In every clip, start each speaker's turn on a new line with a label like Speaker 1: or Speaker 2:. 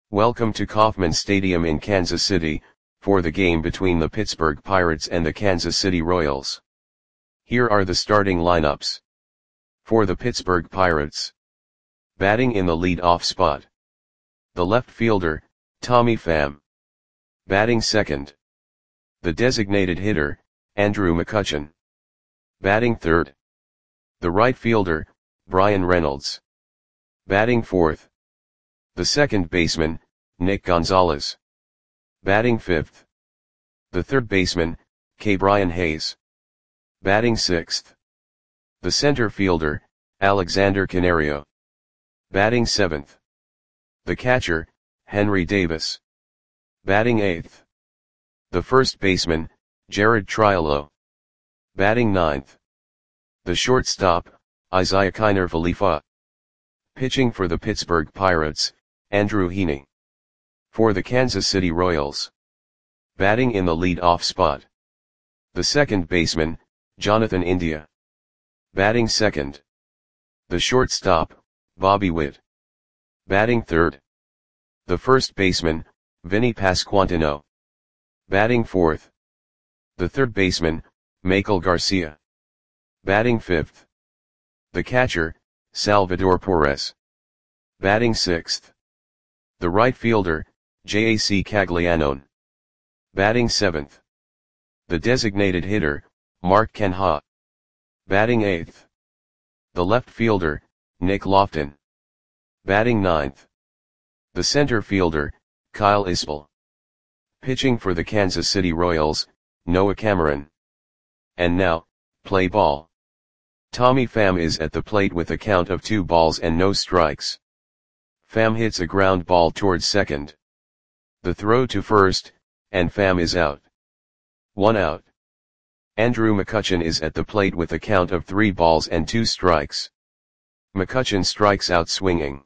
Speaker 1: Welcome to Kauffman Stadium in Kansas City, for the game between the Pittsburgh Pirates and the Kansas City Royals. Here are the starting lineups. For the Pittsburgh Pirates. Batting in the lead-off spot. The left fielder, Tommy Pham. Batting second. The designated hitter, Andrew McCutchen. Batting third. The right fielder, Bryan Reynolds. Batting fourth. The second baseman, Nick Gonzalez. Batting fifth. The third baseman, Ke'Bryan Hayes. Batting sixth. The center fielder, Alexander Canario. Batting seventh. The catcher, Henry Davis. Batting eighth. The first baseman, Jared Triolo. Batting ninth. The shortstop, Isiah Kiner Falefa. Pitching for the Pittsburgh Pirates, Andrew Heaney. For the Kansas City Royals. Batting in the lead-off spot. The second baseman, Jonathan India. Batting second. The shortstop, Bobby Witt. Batting third. The first baseman, Vinny Pasquantino. Batting fourth. The third baseman, Maikel Garcia. Batting fifth. The catcher, Salvador Perez. Batting sixth. The right fielder, J.A.C. Caglianone. Batting seventh. The designated hitter, Mark Canha. Batting eighth. The left fielder, Nick Loftin. Batting ninth. The center fielder, Kyle Isbell. Pitching for the Kansas City Royals, Noah Cameron. And now, play ball. Tommy Pham is at the plate with a count of 2 balls and no strikes. Pham hits a ground ball towards second. The throw to first, and Pham is out. 1 out. Andrew McCutchen is at the plate with a count of 3 balls and 2 strikes. McCutchen strikes out swinging.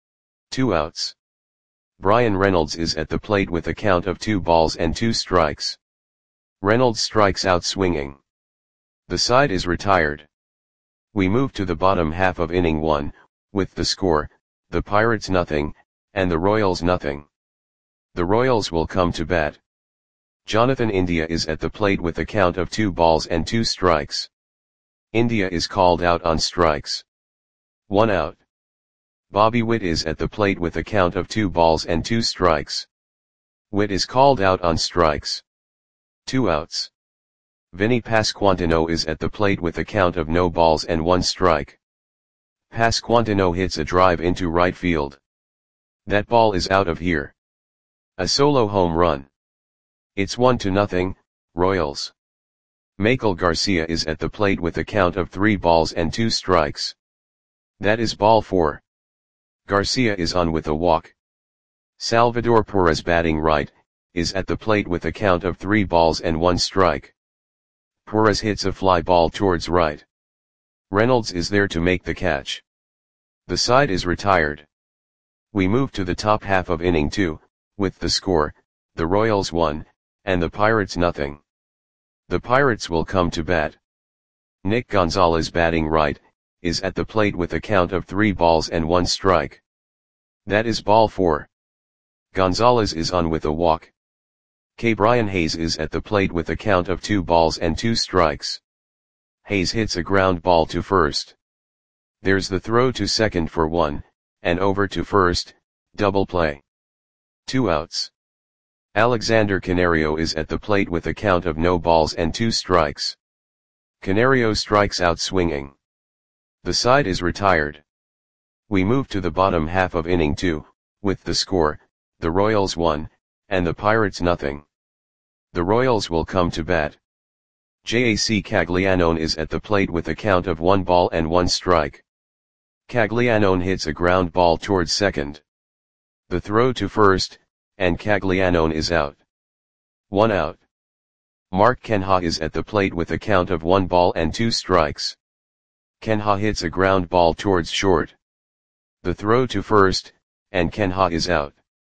Speaker 1: 2 outs. Bryan Reynolds is at the plate with a count of 2 balls and 2 strikes. Reynolds strikes out swinging. The side is retired. We move to the bottom half of inning 1, with the score, the Pirates nothing, and the Royals nothing. The Royals will come to bat. Jonathan India is at the plate with a count of 2 balls and 2 strikes. India is called out on strikes. 1 out. Bobby Witt is at the plate with a count of 2 balls and 2 strikes. Witt is called out on strikes. 2 outs. Vinny Pasquantino is at the plate with a count of no balls and 1 strike. Pasquantino hits a drive into right field. That ball is out of here. A solo home run. It's 1-0, Royals. Maikel Garcia is at the plate with a count of 3 balls and 2 strikes. That is ball 4. Garcia is on with a walk. Salvador Perez, batting right, is at the plate with a count of 3 balls and 1 strike. Perez hits a fly ball towards right. Reynolds is there to make the catch. The side is retired. We move to the top half of inning 2, with the score, the Royals 1, and the Pirates nothing. The Pirates will come to bat. Nick Gonzalez, batting right, is at the plate with a count of 3 balls and 1 strike. That is ball 4. Gonzalez is on with a walk. Ke'Bryan Hayes is at the plate with a count of 2 balls and 2 strikes. Hayes hits a ground ball to first. There's the throw to second for 1, and over to first, double play. 2 outs. Alexander Canario is at the plate with a count of no balls and 2 strikes. Canario strikes out swinging. The side is retired. We move to the bottom half of inning 2, with the score, the Royals 1, and the Pirates nothing. The Royals will come to bat. J.A.C. Caglianone is at the plate with a count of 1 ball and 1 strike. Caglianone hits a ground ball towards second. The throw to first, and Caglianone is out. 1 out. Mark Canha is at the plate with a count of 1 ball and 2 strikes. Canha hits a ground ball towards short. The throw to first, and Canha is out.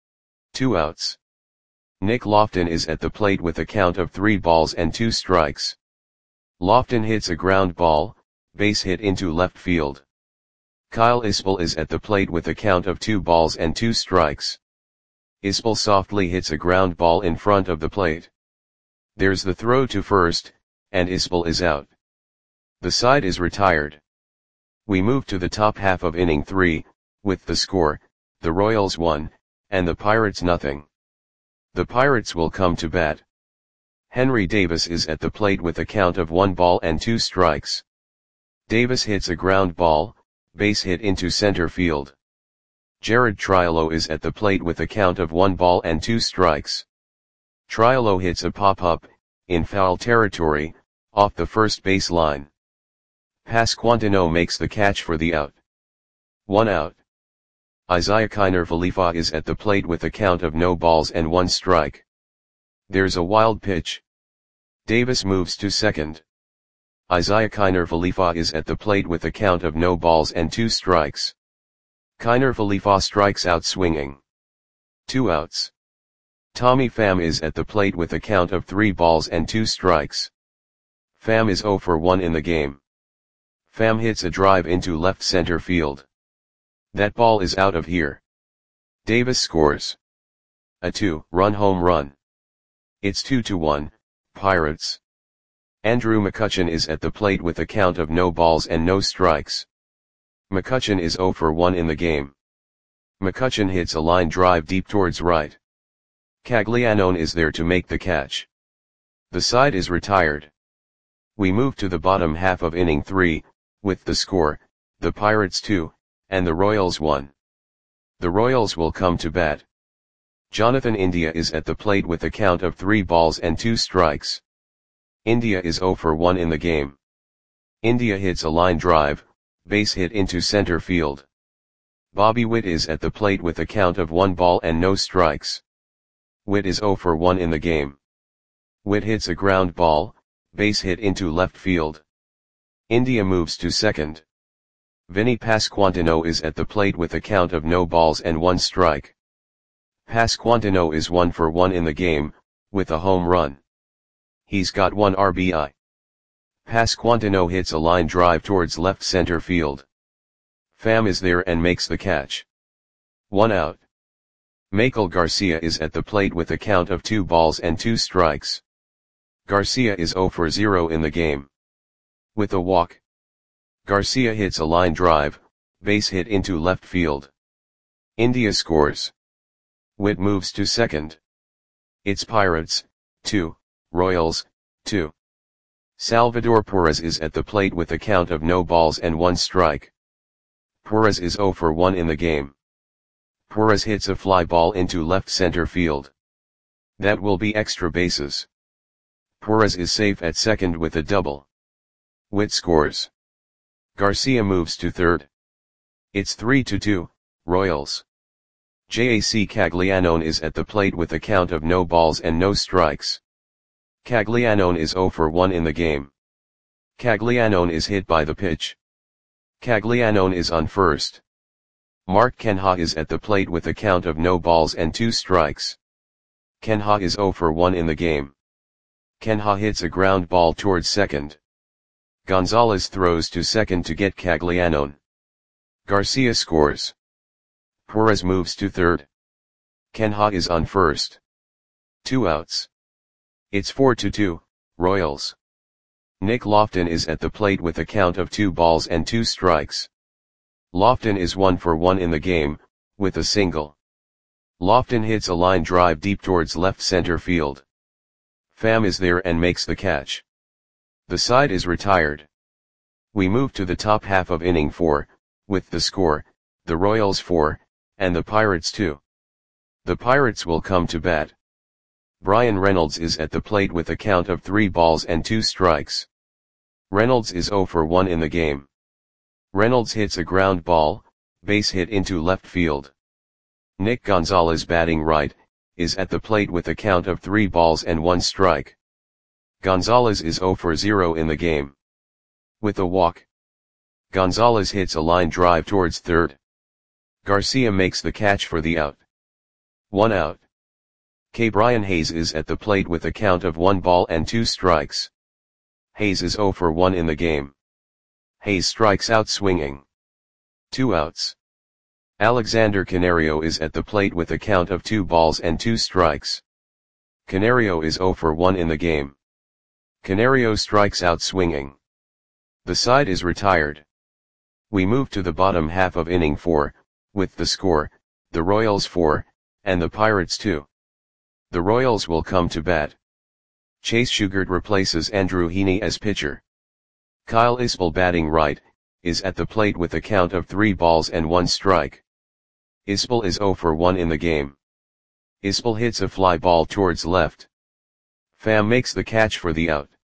Speaker 1: 2 outs. Nick Loftin is at the plate with a count of 3 balls and 2 strikes. Loftin hits a ground ball, base hit into left field. Kyle Isbell is at the plate with a count of 2 balls and 2 strikes. Ispel softly hits a ground ball in front of the plate. There's the throw to first, and Ispel is out. The side is retired. We move to the top half of inning 3, with the score, the Royals 1, and the Pirates nothing. The Pirates will come to bat. Henry Davis is at the plate with a count of 1 ball and 2 strikes. Davis hits a ground ball, base hit into center field. Jared Triolo is at the plate with a count of 1 ball and 2 strikes. Triolo hits a pop-up, in foul territory, off the first base line. Pasquantino makes the catch for the out. 1 out. Isiah Kiner Falefa is at the plate with a count of no balls and 1 strike. There's a wild pitch. Davis moves to second. Isiah Kiner Falefa is at the plate with a count of no balls and 2 strikes. Kiner Falefa strikes out swinging. 2 outs. Tommy Pham is at the plate with a count of 3 balls and 2 strikes. Pham is 0 for 1 in the game. Pham hits a drive into left center field. That ball is out of here. Davis scores a 2-run home run. It's 2-1, Pirates. Andrew McCutchen is at the plate with a count of no balls and no strikes. McCutchen is 0 for 1 in the game. McCutchen hits a line drive deep towards right. Caglianone is there to make the catch. The side is retired. We move to the bottom half of inning 3, with the score, the Pirates 2, and the Royals 1. The Royals will come to bat. Jonathan India is at the plate with a count of 3 balls and 2 strikes. India is 0 for 1 in the game. India hits a line drive, base hit into center field. Bobby Witt is at the plate with a count of 1 ball and no strikes. Witt is 0 for 1 in the game. Witt hits a ground ball, base hit into left field. India moves to second. Vinny Pasquantino is at the plate with a count of no balls and 1 strike. Pasquantino is 1 for 1 in the game, with a home run. He's got 1 RBI. Pasquantino hits a line drive towards left center field. Pham is there and makes the catch. 1 out. Maikel Garcia is at the plate with a count of 2 balls and 2 strikes. Garcia is 0 for 0 in the game. With a walk. Garcia hits a line drive, base hit into left field. India scores. Witt moves to second. It's Pirates, 2, Royals, 2. Salvador Perez is at the plate with a count of no balls and 1 strike. Perez is 0 for 1 in the game. Perez hits a fly ball into left center field. That will be extra bases. Perez is safe at second with a double. Witt scores. Garcia moves to third. It's 3-2, Royals. JAC Caglianone is at the plate with a count of no balls and no strikes. Caglianone is 0 for 1 in the game. Caglianone is hit by the pitch. Caglianone is on first. Mark Kenha is at the plate with a count of no balls and 2 strikes. Kenha is 0 for 1 in the game. Kenha hits a ground ball towards second. Gonzalez throws to second to get Caglianone. Garcia scores. Perez moves to third. Kenha is on first. 2 outs. It's 4-2, Royals. Nick Lofton is at the plate with a count of 2 balls and 2 strikes. Lofton is 1 for 1 in the game, with a single. Lofton hits a line drive deep towards left center field. Pham is there and makes the catch. The side is retired. We move to the top half of inning 4, with the score, the Royals 4, and the Pirates 2. The Pirates will come to bat. Brian Reynolds is at the plate with a count of 3 balls and 2 strikes. Reynolds is 0 for 1 in the game. Reynolds hits a ground ball, base hit into left field. Nick Gonzalez batting right, is at the plate with a count of 3 balls and 1 strike. Gonzalez is 0 for 0 in the game. With a walk. Gonzalez hits a line drive towards third. Garcia makes the catch for the out. 1 out. Brian Hayes is at the plate with a count of 1 ball and 2 strikes. Hayes is 0 for 1 in the game. Hayes strikes out swinging. 2 outs. Alexander Canario is at the plate with a count of 2 balls and 2 strikes. Canario is 0 for 1 in the game. Canario strikes out swinging. The side is retired. We move to the bottom half of inning 4, with the score, the Royals 4, and the Pirates 2. The Royals will come to bat. Chase Shugart replaces Andrew Heaney as pitcher. Kyle Isbell, batting right, is at the plate with a count of 3 balls and 1 strike. Isbell is 0 for 1 in the game. Isbell hits a fly ball towards left. Pham makes the catch for the out.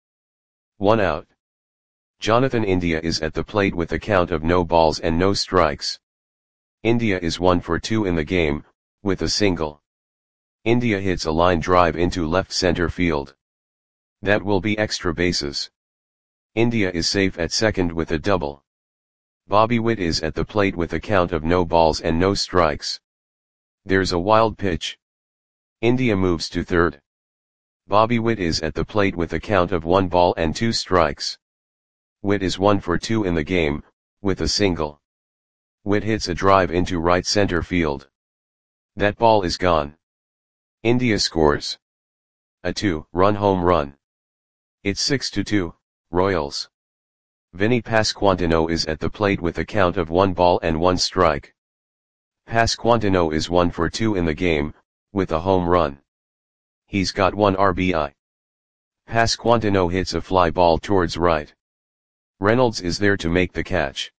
Speaker 1: 1 out. Jonathan India is at the plate with a count of no balls and no strikes. India is 1 for 2 in the game, with a single. India hits a line drive into left center field. That will be extra bases. India is safe at second with a double. Bobby Witt is at the plate with a count of no balls and no strikes. There's a wild pitch. India moves to third. Bobby Witt is at the plate with a count of 1 ball and 2 strikes. Witt is 1 for 2 in the game, with a single. Witt hits a drive into right center field. That ball is gone. India scores a 2-run home run. It's 6-2, Royals. Vinny Pasquantino is at the plate with a count of 1 ball and 1 strike. Pasquantino is 1 for 2 in the game, with a home run. He's got 1 RBI. Pasquantino hits a fly ball towards right. Reynolds is there to make the catch.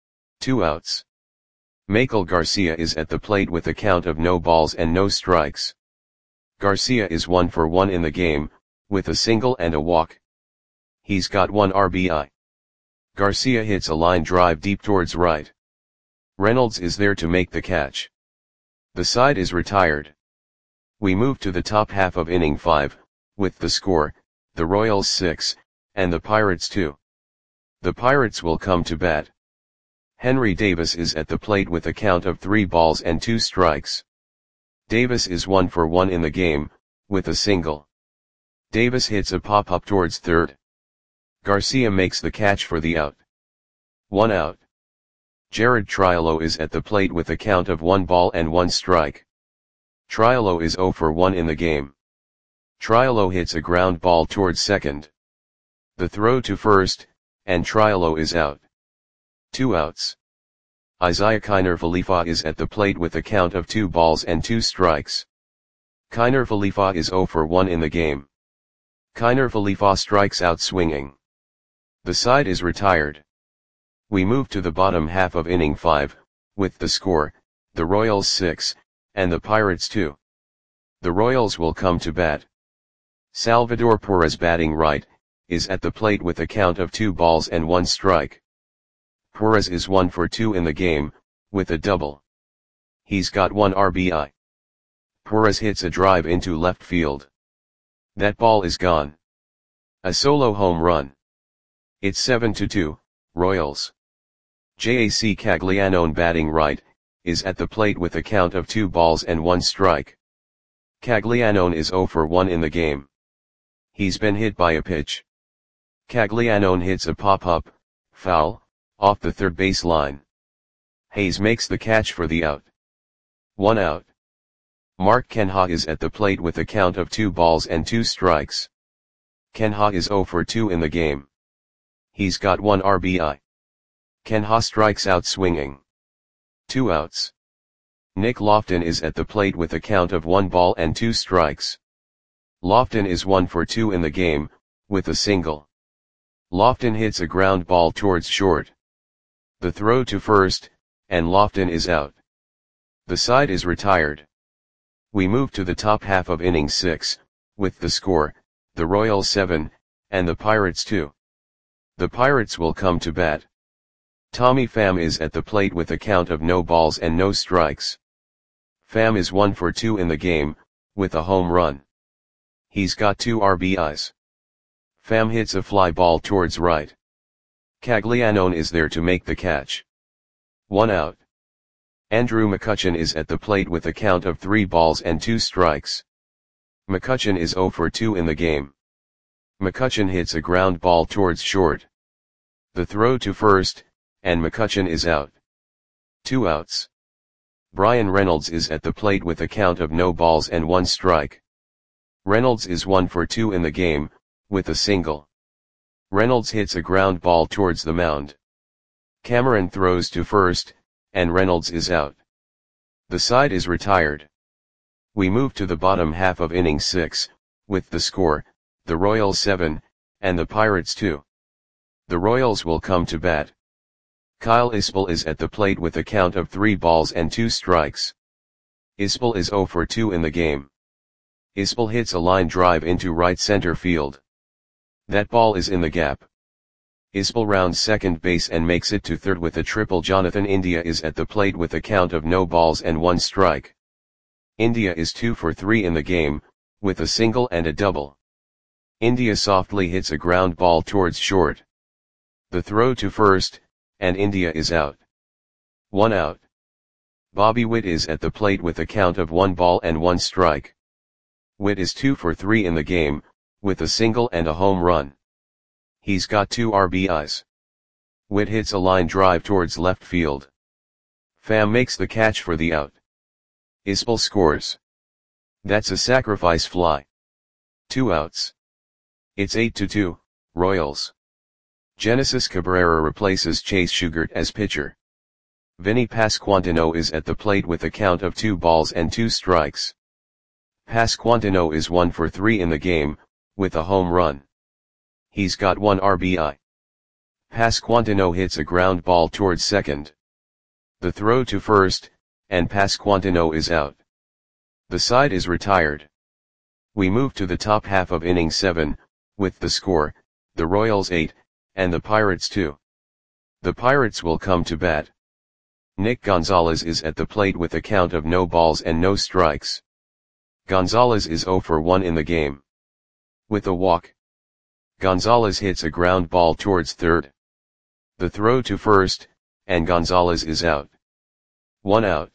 Speaker 1: 2 outs. Maikel Garcia is at the plate with a count of no balls and no strikes. Garcia is 1 for 1 in the game, with a single and a walk. He's got 1 RBI. Garcia hits a line drive deep towards right. Reynolds is there to make the catch. The side is retired. We move to the top half of inning 5, with the score, the Royals 6, and the Pirates 2. The Pirates will come to bat. Henry Davis is at the plate with a count of 3 balls and 2 strikes. Davis is 1 for 1 in the game, with a single. Davis hits a pop-up towards third. Garcia makes the catch for the out. 1 out. Jared Triolo is at the plate with a count of 1 ball and 1 strike. Triolo is 0 for 1 in the game. Triolo hits a ground ball towards second. The throw to first, and Triolo is out. 2 outs. Isaiah Kiner Falefa is at the plate with a count of 2 balls and 2 strikes. Kiner Falefa is 0 for 1 in the game. Kiner Falefa strikes out swinging. The side is retired. We move to the bottom half of inning 5, with the score, the Royals 6, and the Pirates 2. The Royals will come to bat. Salvador Perez, batting right, is at the plate with a count of 2 balls and 1 strike. Perez is 1 for 2 in the game, with a double. He's got 1 RBI. Perez hits a drive into left field. That ball is gone. A solo home run. It's 7-2, Royals. JAC Caglianone, batting right, is at the plate with a count of 2 balls and 1 strike. Caglianone is 0 for 1 in the game. He's been hit by a pitch. Caglianone hits a pop-up, foul, off the third base line. Hayes makes the catch for the out. 1 out. Mark Canha is at the plate with a count of 2 balls and 2 strikes. Canha is 0 for 2 in the game. He's got 1 RBI. Canha strikes out swinging. 2 outs. Nick Lofton is at the plate with a count of 1 ball and 2 strikes. Lofton is 1 for 2 in the game, with a single. Lofton hits a ground ball towards short. The throw to first, and Lofton is out. The side is retired. We move to the top half of inning 6, with the score, the Royals 7, and the Pirates 2. The Pirates will come to bat. Tommy Pham is at the plate with a count of no balls and no strikes. Pham is 1 for 2 in the game, with a home run. He's got 2 RBIs. Pham hits a fly ball towards right. Caglianone is there to make the catch. 1 out. Andrew McCutchen is at the plate with a count of 3 balls and 2 strikes. McCutchen is 0 for 2 in the game. McCutchen hits a ground ball towards short. The throw to first, and McCutchen is out. 2 outs. Bryan Reynolds is at the plate with a count of no balls and 1 strike. Reynolds is 1 for 2 in the game, with a single. Reynolds hits a ground ball towards the mound. Cameron throws to first, and Reynolds is out. The side is retired. We move to the bottom half of inning 6, with the score, the Royals 7, and the Pirates 2. The Royals will come to bat. Kyle Isbell is at the plate with a count of 3 balls and 2 strikes. Isbell is 0 for 2 in the game. Isbell hits a line drive into right center field. That ball is in the gap. Isbell rounds second base and makes it to third with a triple. Jonathan India is at the plate with a count of no balls and 1 strike. India is 2 for 3 in the game, with a single and a double. India softly hits a ground ball towards short. The throw to first, and India is out. 1 out. Bobby Witt is at the plate with a count of 1 ball and 1 strike. Witt is 2 for 3 in the game, with a single and a home run. He's got 2 RBIs. Witt hits a line drive towards left field. Pham makes the catch for the out. Isbell scores. That's a sacrifice fly. 2 outs. It's 8-2, Royals. Genesis Cabrera replaces Chase Shugart as pitcher. Vinny Pasquantino is at the plate with a count of 2 balls and 2 strikes. Pasquantino is 1 for 3 in the game, with a home run. He's got 1 RBI. Pasquantino hits a ground ball towards second. The throw to first, and Pasquantino is out. The side is retired. We move to the top half of inning 7, with the score, the Royals 8, and the Pirates 2. The Pirates will come to bat. Nick Gonzalez is at the plate with a count of no balls and no strikes. Gonzalez is 0 for 1 in the game. With a walk. Gonzalez hits a ground ball towards third. The throw to first, and Gonzalez is out. 1 out.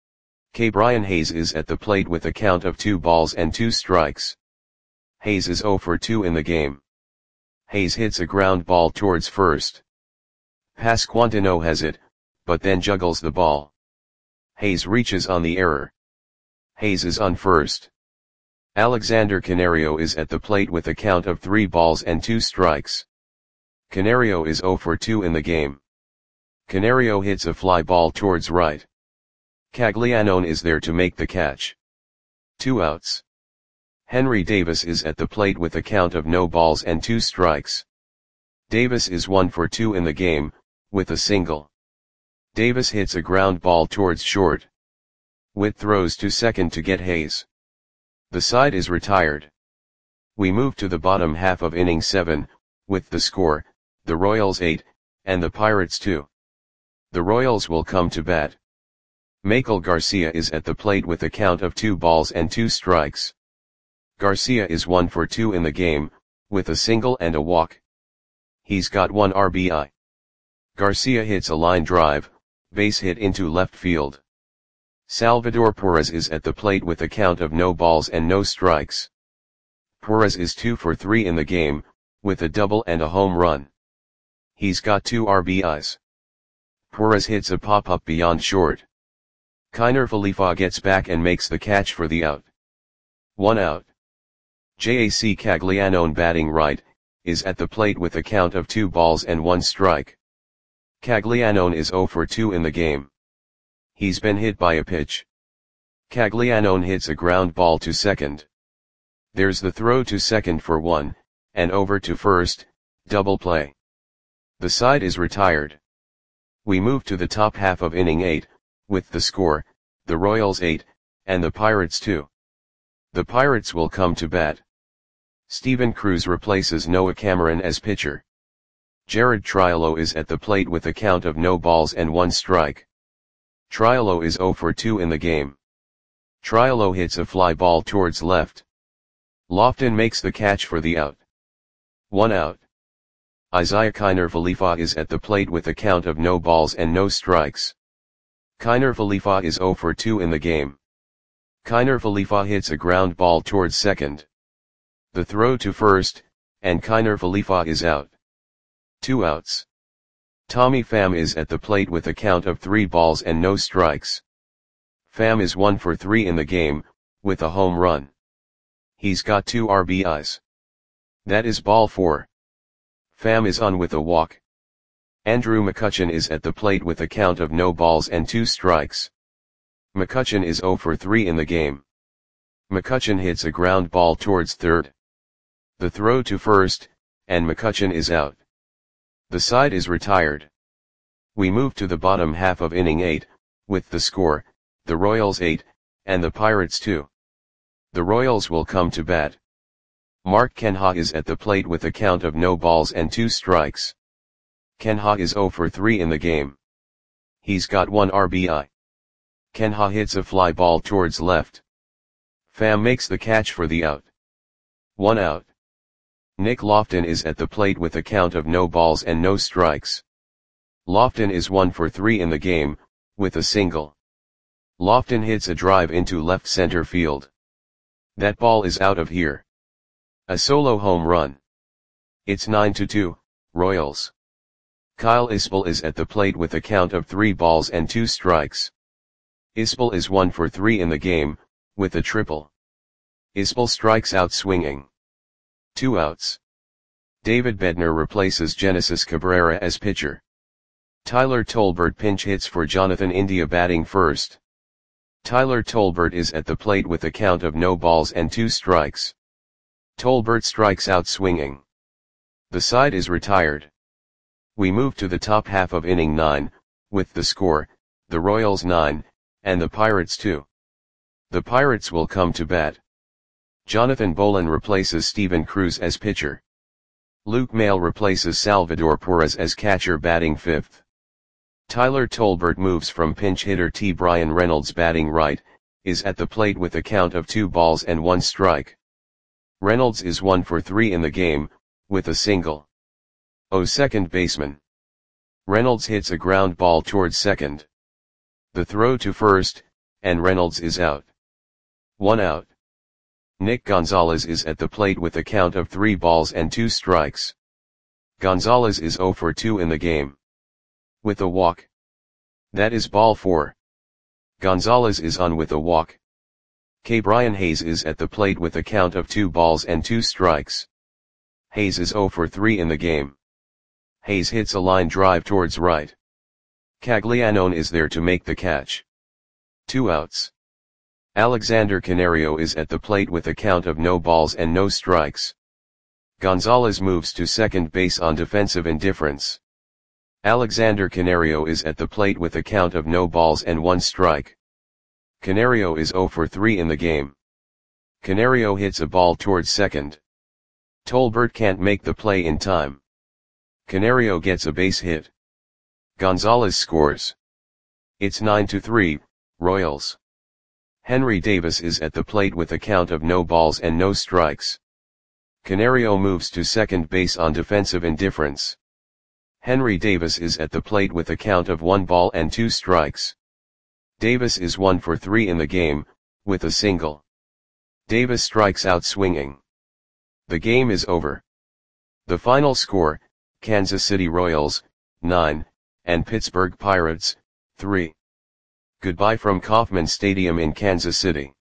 Speaker 1: Brian Hayes is at the plate with a count of 2 balls and 2 strikes. Hayes is 0 for 2 in the game. Hayes hits a ground ball towards first. Pasquantino has it, but then juggles the ball. Hayes reaches on the error. Hayes is on first. Alexander Canario is at the plate with a count of 3 balls and 2 strikes. Canario is 0 for 2 in the game. Canario hits a fly ball towards right. Caglianone is there to make the catch. 2 outs. Henry Davis is at the plate with a count of no balls and 2 strikes. Davis is 1 for 2 in the game, with a single. Davis hits a ground ball towards short. Witt throws to second to get Hayes. The side is retired. We move to the bottom half of inning 7, with the score, the Royals 8, and the Pirates 2. The Royals will come to bat. Michael Garcia is at the plate with a count of 2 balls and 2 strikes. Garcia is 1 for 2 in the game, with a single and a walk. He's got 1 RBI. Garcia hits a line drive, base hit into left field. Salvador Perez is at the plate with a count of no balls and no strikes. Perez is 2 for 3 in the game, with a double and a home run. He's got 2 RBIs. Perez hits a pop-up beyond short. Kiner Falefa gets back and makes the catch for the out. 1 out. Jac Caglianone batting right, is at the plate with a count of 2 balls and 1 strike. Caglianone is 0 for 2 in the game. He's been hit by a pitch. Caglianone hits a ground ball to second. There's the throw to second for 1, and over to first, double play. The side is retired. We move to the top half of inning 8, with the score, the Royals 8, and the Pirates 2. The Pirates will come to bat. Steven Cruz replaces Noah Cameron as pitcher. Jared Triolo is at the plate with a count of no balls and 1 strike. Triolo is 0 for 2 in the game. Triolo hits a fly ball towards left. Lofton makes the catch for the out. 1 out. Isiah Kiner Falefa is at the plate with a count of no balls and no strikes. Kiner Falefa is 0 for 2 in the game. Kiner Falefa hits a ground ball towards second. The throw to first, and Kiner Falefa is out. 2 outs. Tommy Pham is at the plate with a count of 3 balls and no strikes. Pham is 1 for 3 in the game, with a home run. He's got 2 RBIs. That is ball 4. Pham is on with a walk. Andrew McCutchen is at the plate with a count of no balls and 2 strikes. McCutchen is 0 for 3 in the game. McCutchen hits a ground ball towards third. The throw to first, and McCutchen is out. The side is retired. We move to the bottom half of inning 8, with the score, the Royals 8, and the Pirates 2. The Royals will come to bat. Mark Canha is at the plate with a count of no balls and 2 strikes. Canha is 0 for 3 in the game. He's got 1 RBI. Canha hits a fly ball towards left. Pham makes the catch for the out. 1 out. Nick Lofton is at the plate with a count of no balls and no strikes. Lofton is 1 for 3 in the game, with a single. Lofton hits a drive into left center field. That ball is out of here. A solo home run. It's 9-2, Royals. Kyle Isbell is at the plate with a count of 3 balls and 2 strikes. Isbell is 1 for 3 in the game, with a triple. Isbell strikes out swinging. 2 outs. David Bednar replaces Genesis Cabrera as pitcher. Tyler Tolbert pinch hits for Jonathan India batting first. Tyler Tolbert is at the plate with a count of no balls and 2 strikes. Tolbert strikes out swinging. The side is retired. We move to the top half of inning 9, with the score, the Royals 9, and the Pirates 2. The Pirates will come to bat. Jonathan Bolin replaces Steven Cruz as pitcher. Luke Maile replaces Salvador Perez as catcher batting 5th. Tyler Tolbert moves from pinch hitter T. Brian Reynolds batting right, is at the plate with a count of 2 balls and 1 strike. Reynolds is 1 for 3 in the game, with a single. Second baseman. Reynolds hits a ground ball towards second. The throw to first, and Reynolds is out. 1 out. Nick Gonzalez is at the plate with a count of 3 balls and 2 strikes. Gonzalez is 0 for 2 in the game. With a walk. That is ball 4. Gonzalez is on with a walk. Brian Hayes is at the plate with a count of 2 balls and 2 strikes. Hayes is 0 for 3 in the game. Hayes hits a line drive towards right. Caglianone is there to make the catch. 2 outs. Alexander Canario is at the plate with a count of no balls and no strikes. Gonzalez moves to second base on defensive indifference. Alexander Canario is at the plate with a count of no balls and 1 strike. Canario is 0 for 3 in the game. Canario hits a ball towards second. Tolbert can't make the play in time. Canario gets a base hit. Gonzalez scores. It's 9-3, Royals. Henry Davis is at the plate with a count of no balls and no strikes. Canario moves to second base on defensive indifference. Henry Davis is at the plate with a count of 1 ball and 2 strikes. Davis is 1 for 3 in the game, with a single. Davis strikes out swinging. The game is over. The final score, Kansas City Royals, 9, and Pittsburgh Pirates, 3. Goodbye from Kauffman Stadium in Kansas City.